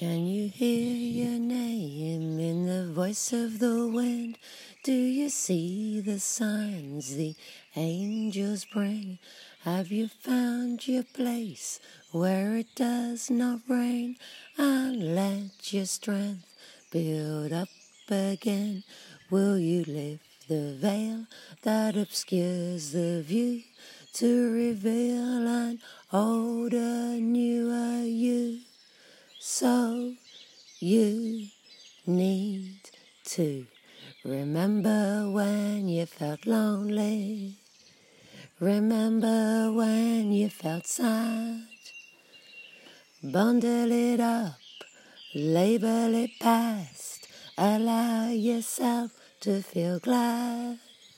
Can you hear your name in the voice of the wind? Do you see the signs the angels bring? Have you found your place where it does not rain? And let your strength build up again. Will you lift the veil that obscures the view to reveal an older, newer you? So you need to remember when you felt lonely. Remember when you felt sad. Bundle it up, label it past. Allow yourself to feel glad.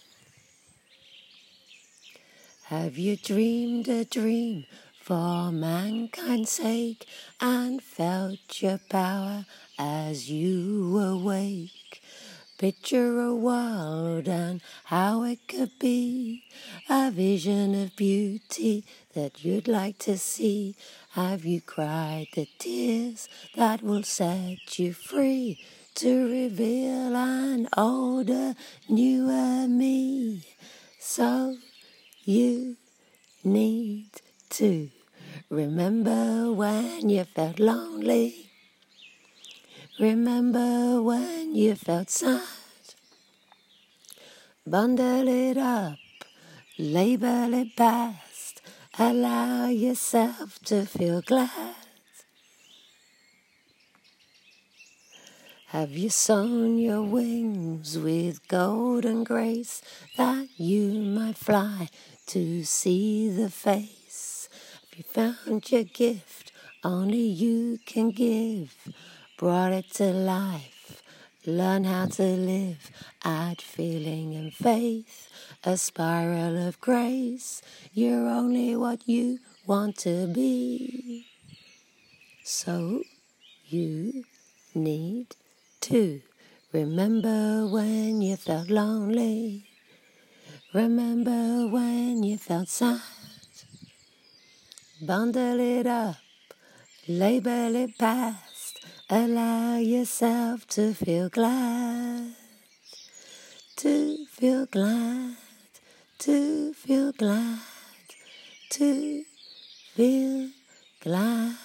Have you dreamed a dream for mankind's sake and felt your power as you awake? Picture a world and how it could be, a vision of beauty that you'd like to see. Have you cried the tears that will set you free to reveal an older, newer me? So you need to remember when you felt lonely. Remember when you felt sad. Bundle it up, label it past. Allow yourself to feel glad. Have you sown your wings with golden grace that you might fly to see the face? Have you found your gift only you can give? Brought it to life, learn how to live, add feeling and faith, a spiral of grace. You're only what you want to be. So you need to remember when you felt lonely. Remember when you felt sad. Bundle it up, label it past. Allow yourself to feel glad. To feel glad. To feel glad. To feel glad.